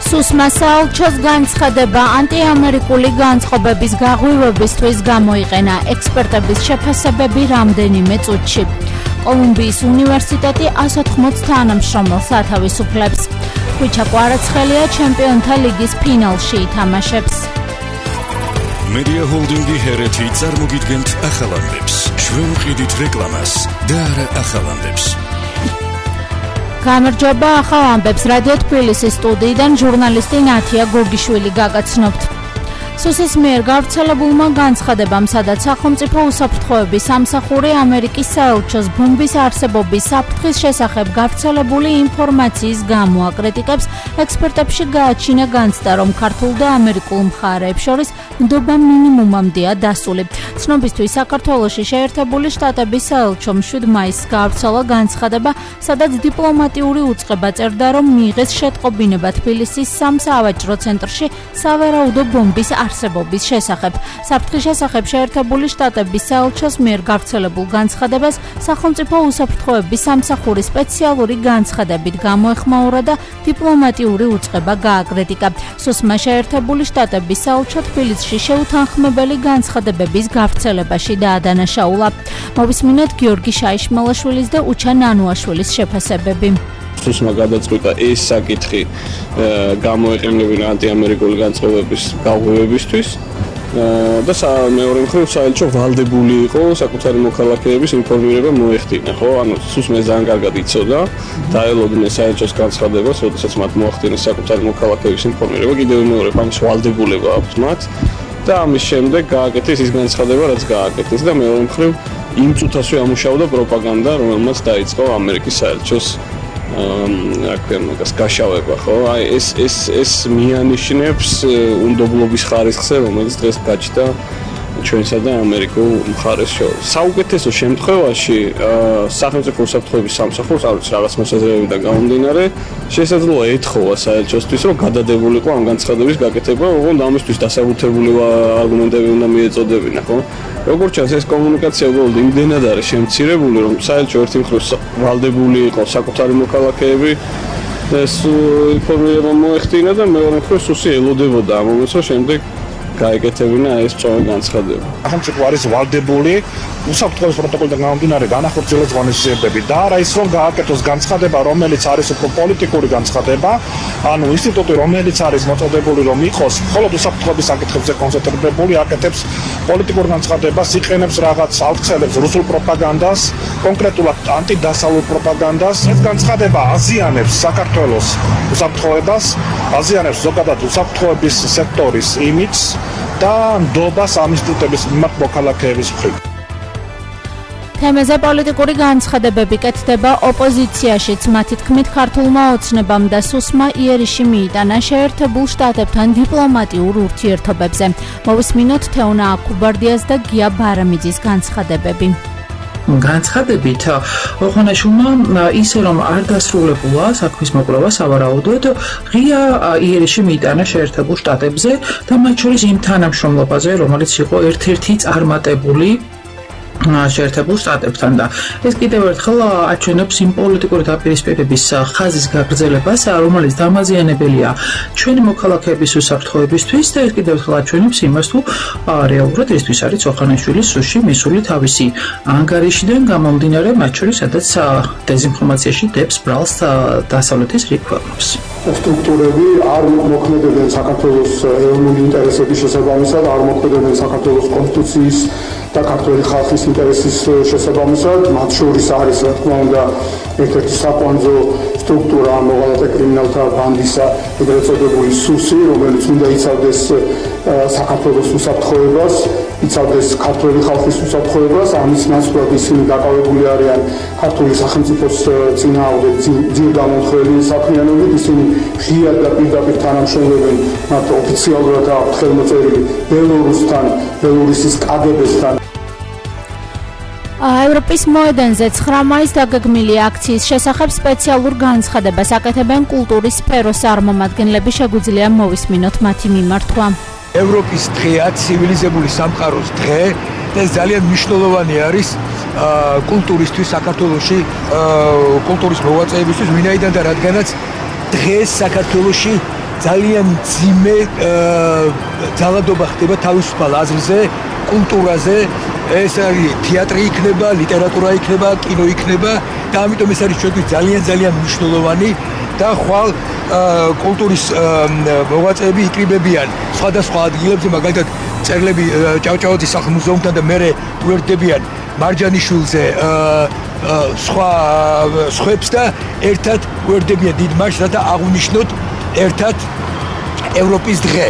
სუსმა საელჩოს განცხადება ანტიამერიკული განწყობების გაღვივებისთვის გამოიყენა ექსპერტების შეფასებები რამდენიმე წუთში. კოლუმბიის უნივერსიტეტი 180 თანამშრომელს ათავისუფლებს. ხვიჩა კვარაცხელია ჩემპიონთა ლიგის ფინალში ითამაშებს. მედია ჰოლდინგი ჰერეთი წარმოგიდგენთ ახალამდებს. ჩვენ ვყიდით რეკლამას და არა ახალამდებს. გამარჯობა ახალამდებს რადიო თბილისის სტუდიიდან ჟურნალისტი ნათია გოგიშვილი გაგაცნობთ. სუსის მიერ გავრცელებულმა განცხადებამ, სადაც სახელმწიფო უსაფრთხოების სამსახური ამერიკის საელჩოს ბომბის არსებობის საფრთხის შესახებ გავრცელებული ინფორმაციის გამო აკრიტიკებს, ექსპერტებში გააჩინა განცდა, რომ ქართულ და ამერიკულ მხარეებს შორის ნდობა მინიმუმამდეა დასული. ცნობისთვის საქართველოში შეერთებული შტატების საელჩომ 7 მაისს გავრცელა განცხადება, სადაც დიპლომატიური უწყება წერდა, რომ მიიღეს შეტყობინება თბილისის სამსავაჭრო ცენტრში სავარაუდო ბომბის არსებობის შესახებ. საფრთხის შესახებ შეერთებული შტატების საელჩოს მიერ გავრცელებულ განცხადებას სახელმწიფო უსაფრთხოების სამსახური სპეციალური განცხადებით გამოეხმაურა და დიპლომატიური უწყება გააკრიტიკა. სუსმა შეერთებული შტატების საელჩო თბილისში შეუთანხმებელი განცხადებების გავრცელებაში დაადანაშაულა. მოვისმინოთ გიორგი შაიშმელაშვილის და უჩა ნანუაშვილის შეფასებები. სუსმა გადაწყვიტა ეს საკითხი გამოეყენებინა ანტიამერიკული განწყობების გაღვივებისთვის და მეორე მხრივ საელჩო ვალდებული იყო საკუთარი მოქალაქეების ინფორმირება მოეხდინა, ხო? ანუ სუსმა ძალიან კარგად იცოდა, დაელოდნენ საელჩოს განცხადებას, როდესაც მათ მოახდინეს საკუთარი მოქალაქეების ინფორმირება, კიდევ მეორე ამის ვალდებულება აქვს მათ და ამის შემდეგ გააკეთეს ის განცხადება, რაც გააკეთეს და მეორე მხრივ იმ წუთასვე ამუშავდა პროპაგანდა, რომელმაც დაიწყო ამერიკის საელჩოს გაშავება, ხო? აი ეს მიანიშნებს უნდობლობის ხარისხზე, რომელიც დღეს გაჩნდა ჩვენსა და ამერიკულ მხარეს შორის. საუკეთესო შემთხვევაში სახელმწიფო უსაფრთხოების სამსახურს რაღაც მოსაზრებებიდან გამომდინარე შესაძლოა ეთხოვა საელჩოსთვის, რომ გადადებულიყო ამ განცხადების გაკეთება, ოღონდ ამისთვის დასაბუთებული არგუმენტები უნდა მიეწოდებინა, ხო? როგორც ჩანს, ეს კომუნიკაცია უბრალოდ იმდენად არის შემცირებული, რომ საელჩო ერთი მხრივ ვალდებული იყო საკუთარი მოქალაქეები ეს ინფორმირება მოეხდინა და მეორე მხრივ სუსი ელოდებოდა ამ მომენტს, რომ შემდეგ გაეკეთებინა ეს წონა განცხადება. სახელმწიფო არის ვალდებული უსაფრთხოების პროტოკოლიდან გამომდინარე განახორციელოს ღონისძიებები და არა ის, რომ გააკეთოს განცხადება, რომელიც არის უფრო პოლიტიკური განცხადება, ანუ ინსტიტუტი, რომელიც არის მოწოდებული, რომ იყოს მხოლოდ უსაფრთხოების საკითხებზე კონცენტრირებული, აკეთებს პოლიტიკურ განცხადებას, იყენებს რაღაც ალტცელებს რუსულ პროპაგანდას, კონკრეტულად ანტიდასავლურ პროპაგანდას. ეს განცხადება აზიანებს საქართველოს უსაფრთხოებას, აზიანებს ზოგადად უსაფრთხოების სექტორის იმიჯს და ნდობას ამ ინსტიტუტების მიმართ მოქალაქეების მხრივ. თემაზე პოლიტიკური განცხადებები კეთდება ოპოზიციაშიც. მათი თქმით, ქართულმა ოცნებამ და სუსმა იერიში მიიტანა შეერთებულ შტატებთან დიპლომატიურ ურთიერთობებზე. მოვისმინოთ თეონა აკუბარდიას და გია ბარამიძის განცხადებები. განცხადებით ოხონაშვილმა ისე რომ არ დასრულებულა საქმის მოკვლევა სავარაუდოდ ღია იერიში მიიტანა შეერთებულ შტატებზე და მათ შორის იმ თანამშრომლობაზე, რომელიც იყო ერთ-ერთი წარმატებული შეერთებულ შტატებთან და ეს კიდევ ერთხელ აჩვენებს იმ პოლიტიკური დაპირისპირების ხაზის გაგრძელებას, რომელიც დამაზიანებელია ჩვენი მოქალაქეების უსაფრთხოებისთვის და ეს კიდევ ერთხელ აჩვენებს იმას, თუ რეალურადისთვის არის ოხანაშვილის სუსში მისული თავისი ანგარიშიდან გამომდინარე, მათ შორის სადაც დეზინფორმაციაში დებს ბრალს დასავლეთის რიგ ქვეყნებს. სტრუქტურები არ მოქმედებენ საქართველოს ეროვნული ინტერესების შესაბამისად, არ მოქმედებენ საქართველოს კონსტიტუციის და ქართული ხალხის ინტერესის შესაბამისად, მათ შორის არის, რა თქმა უნდა, ერთ-ერთი საკვანძო სტრუქტურა მოღალატე კრიმინალთა ბანდისა, ეგრეთ წოდებული სუსი, რომელიც უნდა იცავდეს საქართველოს უსაფრთხოებას, იცავდეს ქართული ხალხის უსაფრთხოებას, ამის ნაცვლად ისინი დაკავებული არიან ქართული სახელმწიფოს წინააღმდეგ ძირ გამომხდელი საქმიანობით, ისინი ღიად და პირდაპირ თანამშრომლობენ მათ ოფიციალურად აქვთ ხელმოწერილი ბელორუსთან, ბელორუსის კგბ-სთან. ევროპის მოედანზე 9 მაისს დაგეგმილი აქციის შესახებ სპეციალურ განცხადებას აკეთებენ კულტურის სფეროს წარმომადგენლები. შეგვიძლია მოვისმინოთ მათი მიმართვა. ევროპის დღეა, ცივილიზებული სამყაროს დღე და ეს ძალიან მნიშვნელოვანი არის კულტურისთვის საქართველოში, კულტურის მოღვაწეებისთვის, ვინაიდან და რადგანაც დღეს საქართველოში ძალიან ძიმე ძალადობა ხდება თავისუფალ აზრზე, კულტურაზე. ეს არის თეატრი იქნება, ლიტერატურა იქნება, კინო იქნება და ამიტომ ეს არის ჩვენთვის ძალიან მნიშვნელოვანი და ხვალ კულტურის მოღვაწეები იკრიბებიან სხვადასხვა ადგილებზე, მაგალითად წერლები ჭავჭავაძის სახლ-მუზეუმთან და მერე უერთდებიან მარჯანიშვილზე სხვებს და ერთად უერთდებიან დიდ მარშს, რათა აღვნიშნოთ ერთად ევროპის დღე.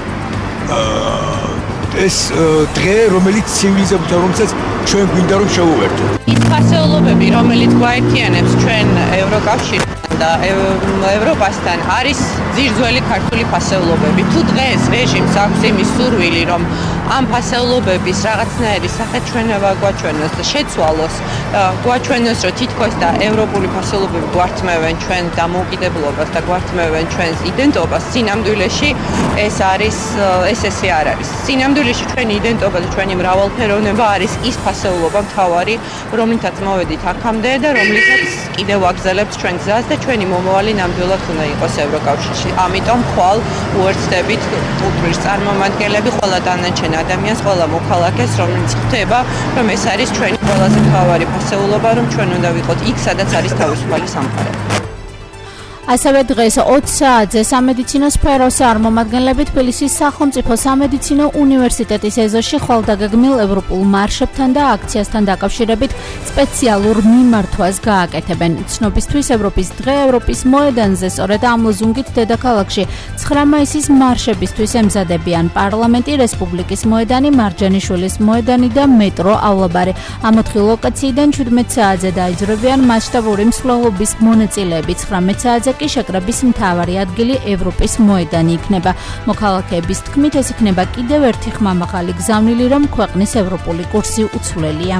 ეს დღე, რომელიც ცივილიზებულთა, რომელსაც ჩვენ გვინდა რომ შევუერთოთ. ის ფასეულობები, რომელიც გვაერთიანებს ჩვენ ევროკავშირთან და ევროპასთან, არის ძირძველი ქართული ფასეულობები. თუ დღეს რეჟიმს აქვს იმის სურვილი, რომ ამ ფასეულობების რაღაცნაირი სახეჩვენება გვაჩვენოს და შეცვალოს და გვაჩვენოს, რომ თითქოს და ევროპული ფასეულობები გვართმევენ ჩვენ დამოუკიდებლობას და გვართმევენ ჩვენს იდენტობას, სინამდვილეში ესე არ არის. სინამდვილეში ჩვენი იდენტობა და ჩვენი მრავალფეროვნება არის ის ფასეულობა მთავარი, რომლითაც მოვედით აქამდე და რომლითაც კიდევ აგზალებთ ჩვენ გზას და ჩვენი მომავალი ნამდვილად უნდა იყოს ევროკავშირში. ამიტომ ხვალ უერთდებით კულტურის წარმომადგენლები, ყველა დანარჩენ ადამიანს, ყველა მოქალაქეს, რომელიც ხვდება, რომ ეს არის ჩვენი ყველაზე მთავარი ფასეულობა, რომ ჩვენ უნდა ვიყოთ იქ, სადაც არის თავისუფალი სამყარო. ასევე დღეს 20 საათზე სამედიცინო სფეროს წარმომადგენლები თბილისის სახელმწიფო სამედიცინო უნივერსიტეტის ეზოში ხვალდაგეგმილ ევროპულ მარშებთან და აქციასთან დაკავშირებით სპეციალურ მიმართვას გააკეთებენ. ცნობისთვის ევროპის დღე ევროპის მოედანზე სწორედ ამ ლოზუნგით დედაქალაქში 9 მაისის მარშებისთვის ემზადებიან პარლამენტი, რესპუბლიკის მოედანი, მარჯანიშვილის მოედანი და მეტრო ავლაბარი. ამ 4 ლოკაციიდან 17 საათზე დაიძრებიან მასშტაბური მსვლელობის მონაწილეები. 19 საათზე კი შეკრების მთავარი ადგილი ევროპის მოედანი იქნება. მოქალაქეების თქმით, ეს იქნება კიდევ ერთი ხმამაღალი გზავნილი, რომ ქვეყნის ევროპული კურსი უცვლელია.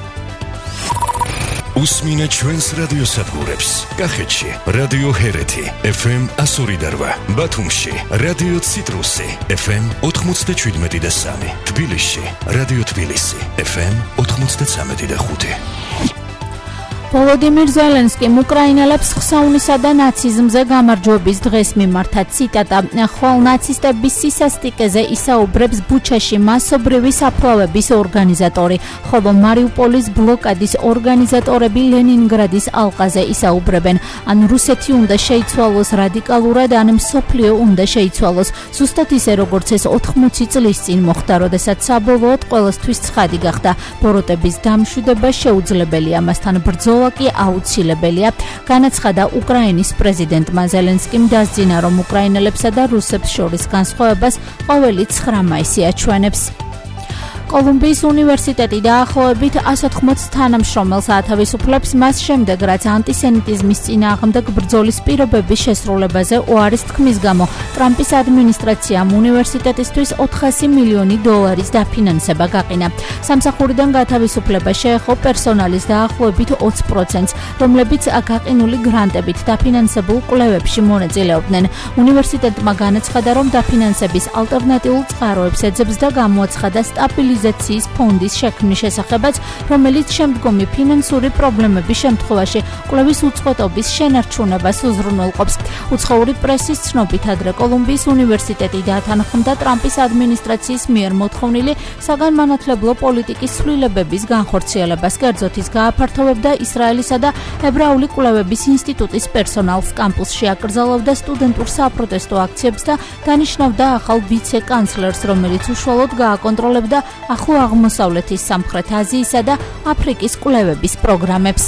უსმინე ჩვენს რადიოსადგურებს. კახეთში რადიო ჰერეთი FM 102.8, ბათუმში რადიო ციტრუსი FM 97.3, თბილისში რადიო თბილისი FM 93.5. ვოლოდიმირ ზელენსკიმ უკრაინელებს ხსავნისა და ნაციზმზე გამარჯვების დღეს მიმართა ციტატა. ხვალ ნაცისტების სისასტიკეზე ისაუბრებს ბუჩაში მასობრივი საფლავების ორგანიზატორი, ხოლო მარიუპოლის ბლოკადის ორგანიზატორები ლენინგრადის ალყაზე ისაუბრებენ. ან რუსეთი უნდა შეიცვალოს რადიკალურად, ან მსოფლიო უნდა შეიცვალოს. ზუსტად ისე, როგორც ეს 80 წლის წინ მოხდა, როდესაც საბოლოოდ ყველასთვის ცხადი გახდა. ბოროტების დამშვიდება შეუძლებელია, მასთან ბრძოლა კი აუცილებელია. განაცხადა უკრაინის პრეზიდენტმა. ზელენსკიმ დასძინა, რომ უკრაინელებსა და რუსებს შორის განსხვავებას ყოველი 9 მაისი აჩვენებს. კოლუმბიის უნივერსიტეტი დაახლოებით 180 თანამშრომელს ათავისუფლებს მას შემდეგ, რაც ანტისემიტიზმის წინააღმდეგ ბრძოლის პირობების შესრულებაზე უარის თქმის გამო ტრამპის ადმინისტრაციამ უნივერსიტეტისთვის $400 მილიონი დაფინანსება გაყინა. სამსახურიდან გათავისუფლება შეეხო პერსონალის დაახლოებით 20%-ს, რომლებიც გაყინული გრანტებით დაფინანსებულ კვლევებში მონაწილეობდნენ. უნივერსიტეტმა განაცხადა, რომ დაფინანსების ალტერნატიულ წყაროებს ეძებს და გამოაცხადა სტაბილიზაციის ფონდის შექმნის შესახებაც, რომელიც შემდგომი ფინანსური პრობლემების შემთხვევაში კვლევის უწყვეტობის შენარჩუნებას უზრუნველყოფს. უცხოური პრესის ცნობით, ადრე კოლუმბიის უნივერსიტეტი დათანხმდა ტრამპის ადმინისტრაციის მიერ მოთხოვნილი საგანმანათლებლო პოლიტიკის ცვლილებების განხორციელებას. კერძოდ ის გააფართოვებდა ისრაელისა და ებრაული კვლევების ინსტიტუტის პერსონალს, კამპუსში აკრძალავდა სტუდენტურ საპროტესტო აქციებს და დანიშნავდა ახალ ვიცე-კანცლერს, რომელიც უშუალოდ გააკონტროლებდა ახლო აღმოსავლეთის, სამხრეთ აზიისა და აფრიკის კვლევების პროგრამებს.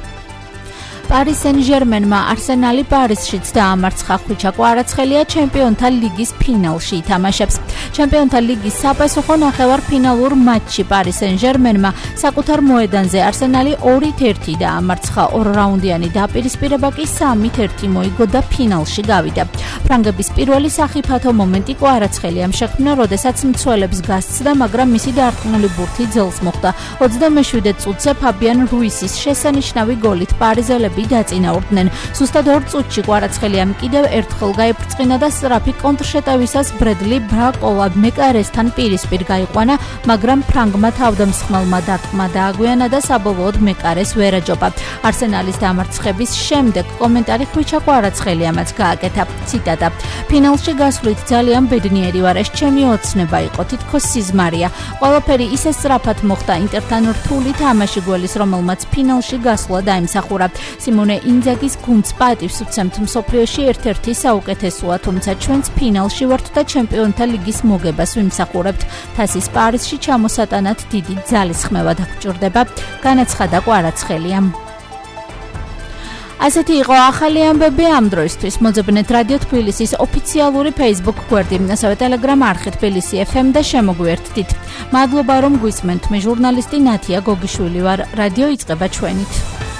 პარი სენ-ჟერმენმა არსენალი პარიზშიც დაამარცხა. ხვიჩა კვარაცხელია ჩემპიონთა ლიგის ფინალში ითამაშებს. ჩემპიონთა ლიგის საპასუხო ნახევარფინალურ მატჩში პარი სენ-ჟერმენმა საკუთარ მოედანზე არსენალი 2-1 დაამარცხა. ორ-რაუნდიანი დაპირისპირება კი 3-1 მოიგო და ფინალში გავიდა. ფრანგების პირველი სახიფათო მომენტი კვარაცხელიამ შექმნა, როდესაც მცველებს გასცდა, მაგრამ მისი დარწმუნებული ბურთი ძელს მოხვდა. 27 წუთზე ფაბიან რუისის შესანიშნავი გოლით პარიზელები გუნდები დაწინაურდნენ. ზუსტად 2 წუთში კვარაცხელიამ კიდევ ერთხელ გაიფრწყინა და სწრაფი კონტრშეტევისას ბრედლი ბრაკოვა მეკარესთან პირისპირ გაიყვანა, მაგრამ ფრანგმა თავდამსხმელმა დარტყმა დააგვიანა და საბოლოოდ მეკარეს ვერ აჯობა. არსენალის დამარცხების შემდეგ კომენტარი ხვიჩა კვარაცხელიამაც გააკეთა. ციტატა: ფინალში გასვლით ძალიან ბედნიერი ვარ, ეს ჩემი ოცნება იყო, თითქოს სიზმარია. ყველაფერი ისე სწრაფად მოხდა, ინტერთან რთული თამაში გველის, რომელმაც ფინალში გასვლა დაიმსახურა. სიმონე ინძაგის გუნდს პატივს ვცემთ, მსოფლიოში ერთ-ერთი საუკეთესოა, თუმცა ჩვენც ფინალში ვართ და ჩემპიონთა ლიგის მოგებას ვიმსახურებთ. თასის პარიზში ჩამოსატანად დიდი ძალის ხმევა დაგჭირდება, განაცხადა კვარაცხელიამ. ასეთი იყო ახალი ამბები ამ დროისთვის. მოძებნეთ რადიო თბილისის ოფიციალური Facebook გვერდი, ასევე Telegram არხი თბილისი FM და შემოგვიერთდით. მადლობა რომ გვისმენთ. მე ჟურნალისტი ნათია გოგიშვილი ვარ. რადიო იწყება ჩვენით.